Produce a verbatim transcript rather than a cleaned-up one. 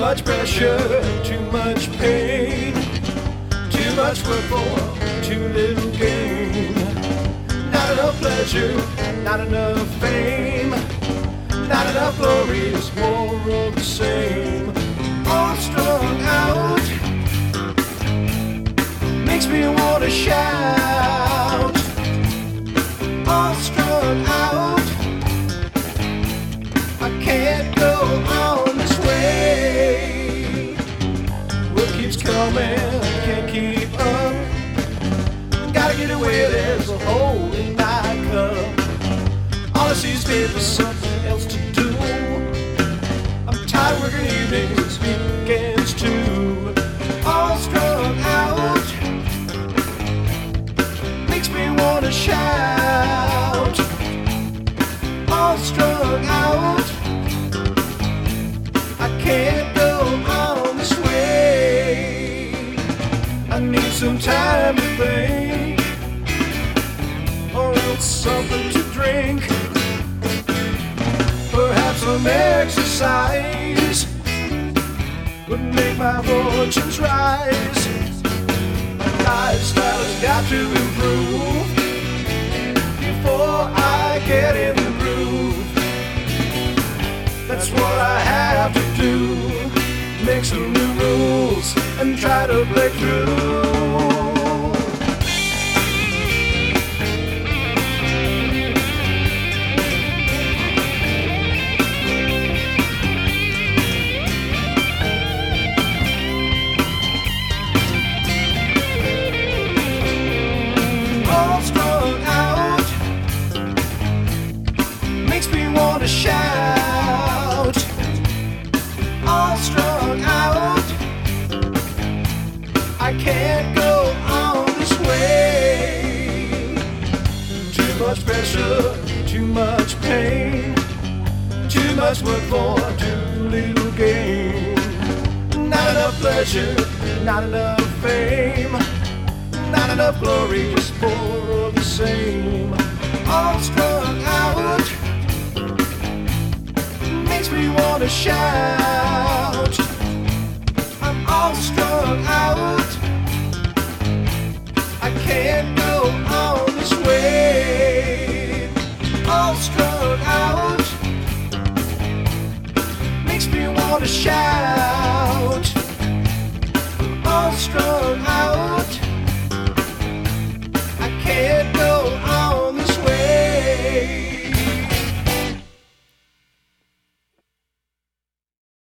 much pressure, too much pain, too much work for too little gain. Not enough pleasure, not enough fame, not enough glory, it's more of the same. All strung out, makes me wanna shout. All strung out, I can't go on this way. What keeps coming, can't keep up. Gotta get away, there's a hole in my cup. All I see is there's something else to do. I'm tired working evenings, weekends too. All strung out, makes me wanna shout. All strung out, I can't go on this way. I need some time to think, or else something to drink. Perhaps some exercise would make my fortunes rise. My lifestyle has got to improve before I get in the groove. That's what I have to do. Make some new rules and try to break through. To shout, all strung out, I can't go on this way. Too much pressure, too much pain, too much work for too little gain. Not enough pleasure, not enough fame, not enough glory, just more of the same. All strung out, makes me wanna shout. I'm all strung out, I can't go on this way. All strung out, makes me wanna shout.